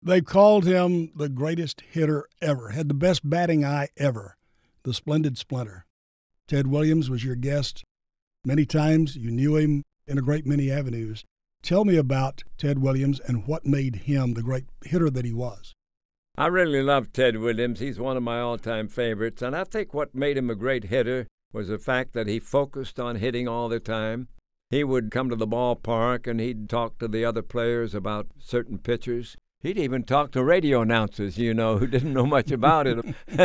They called him the greatest hitter ever, had the best batting eye ever, the Splendid Splinter. Ted Williams was your guest many times. You knew him in a great many avenues. Tell me about Ted Williams and what made him the great hitter that he was. I really love Ted Williams. He's one of my all-time favorites, and I think what made him a great hitter was the fact that he focused on hitting all the time. He would come to the ballpark, and he'd talk to the other players about certain pitchers. He'd even talk to radio announcers, who didn't know much about it.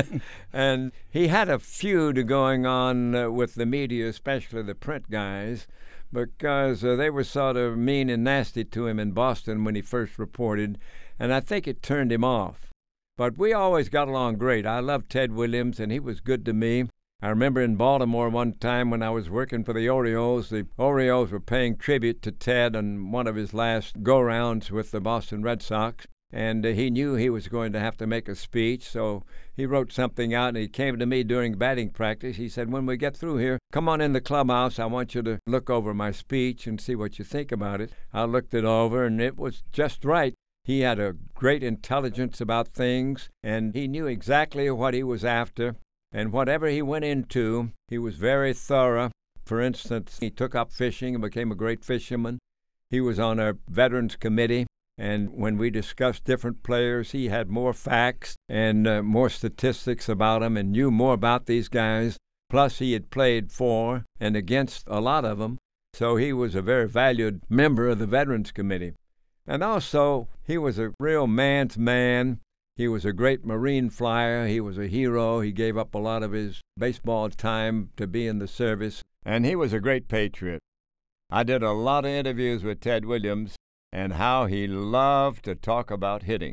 And he had a feud going on with the media, especially the print guys, because they were sort of mean and nasty to him in Boston when he first reported, and I think it turned him off. But we always got along great. I loved Ted Williams, and he was good to me. I remember in Baltimore one time when I was working for the Orioles were paying tribute to Ted on one of his last go-rounds with the Boston Red Sox, and he knew he was going to have to make a speech, so he wrote something out, and he came to me during batting practice. He said, when we get through here, come on in the clubhouse. I want you to look over my speech and see what you think about it. I looked it over, and it was just right. He had a great intelligence about things, and he knew exactly what he was after. And whatever he went into, he was very thorough. For instance, he took up fishing and became a great fisherman. He was on our Veterans Committee, and when we discussed different players, he had more facts and more statistics about them and knew more about these guys. Plus, he had played for and against a lot of them, so he was a very valued member of the Veterans Committee. And also, he was a real man's man. He was a great Marine flyer. He was a hero. He gave up a lot of his baseball time to be in the service. And he was a great patriot. I did a lot of interviews with Ted Williams and how he loved to talk about hitting.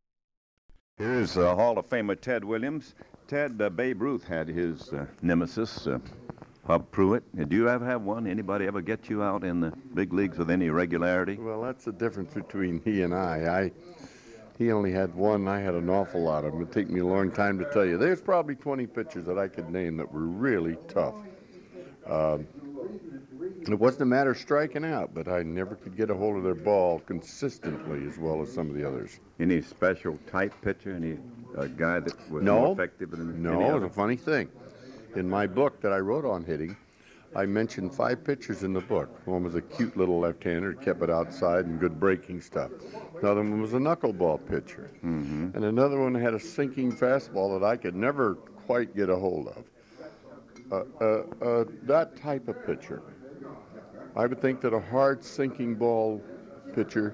Here's Hall of Famer Ted Williams. Ted, Babe Ruth had his nemesis, Hub Pruitt. Did you ever have one? Anybody ever get you out in the big leagues with any regularity? Well, that's the difference between he and I. He only had one. I had an awful lot of them. It'd take me a long time to tell you. There's probably 20 pitchers that I could name that were really tough. It wasn't a matter of striking out, but I never could get a hold of their ball consistently as well as some of the others. Any special type pitcher? Any guy that was more effective than any other? No, it was a funny thing. In my book that I wrote on hitting, I mentioned 5 pitchers in the book. One was a cute little left-hander, kept it outside and good breaking stuff. Another one was a knuckleball pitcher. Mm-hmm. And another one had a sinking fastball that I could never quite get a hold of. That type of pitcher. I would think that a hard sinking ball pitcher,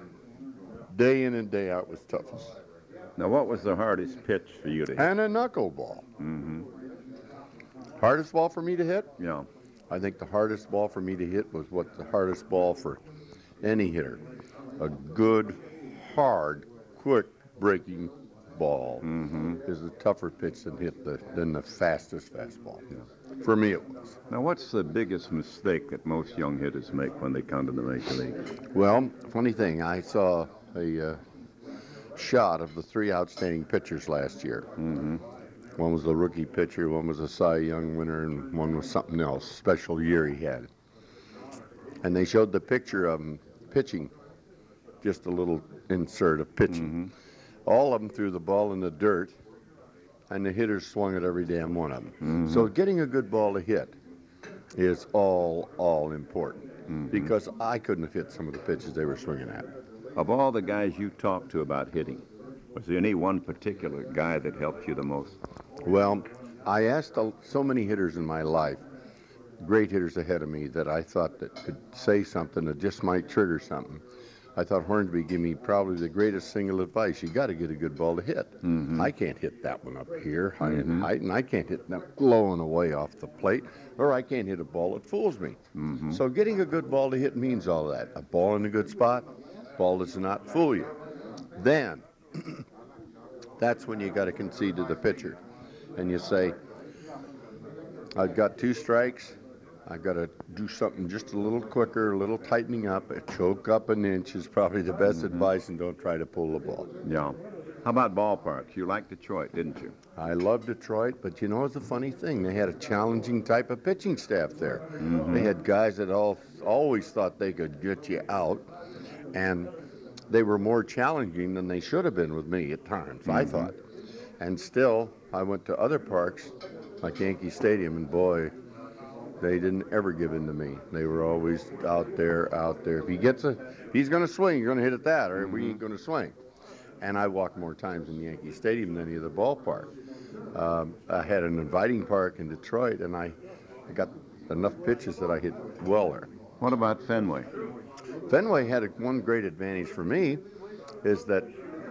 day in and day out, was toughest. Now, what was the hardest pitch for you to hit? And a knuckleball. Mm-hmm. Hardest ball for me to hit? Yeah. I think the hardest ball for me to hit was what the hardest ball for any hitter. A good, hard, quick breaking ball is a tougher pitch than the fastest fastball. Yeah. For me, it was. Now, what's the biggest mistake that most young hitters make when they come to the major leagues? Well, funny thing, I saw a shot of the 3 outstanding pitchers last year. Mm-hmm. One was the rookie pitcher, one was a Cy Young winner, and one was something else, special year he had. And they showed the picture of him pitching, just a little insert of pitching. Mm-hmm. All of them threw the ball in the dirt, and the hitters swung at every damn one of them. Mm-hmm. So getting a good ball to hit is all important, because I couldn't have hit some of the pitches they were swinging at. Of all the guys you talked to about hitting, was there any one particular guy that helped you the most? Well, I asked so many hitters in my life, great hitters ahead of me, that I thought that could say something that just might trigger something. I thought Hornsby gave me probably the greatest single advice. You got to get a good ball to hit. Mm-hmm. I can't hit that one up here high in height, and I can't hit that low and away off the plate, or I can't hit a ball that fools me. Mm-hmm. So getting a good ball to hit means all that. A ball in a good spot, ball does not fool you. Then, that's when you got to concede to the pitcher. And you say, I've got 2 strikes. I've got to do something just a little quicker, a little tightening up. A choke up an inch is probably the best advice, and don't try to pull the ball. Yeah. How about ballparks? You liked Detroit, didn't you? I love Detroit, but you know, it's a funny thing. They had a challenging type of pitching staff there. They had guys that always thought they could get you out. And they were more challenging than they should have been with me at times, I thought. And still, I went to other parks like Yankee Stadium, and boy, they didn't ever give in to me. They were always out there. If he's going to swing, you're going to hit at that, or we ain't going to swing. And I walked more times in Yankee Stadium than any other ballpark. I had an inviting park in Detroit, and I got enough pitches that I hit well there. What about Fenway? Fenway had one great advantage for me, is that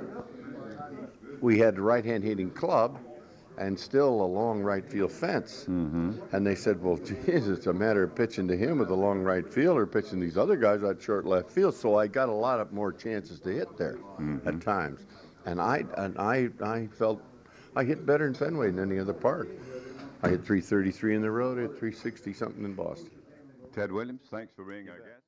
we had the right-hand hitting club and still a long right field fence. And they said, well, geez, it's a matter of pitching to him with a long right field or pitching these other guys at short left field. So I got a lot of more chances to hit there at times. And I felt I hit better in Fenway than any other park. I hit 333 in the road, I hit 360 something in Boston. Ted Williams, thanks for being our guest.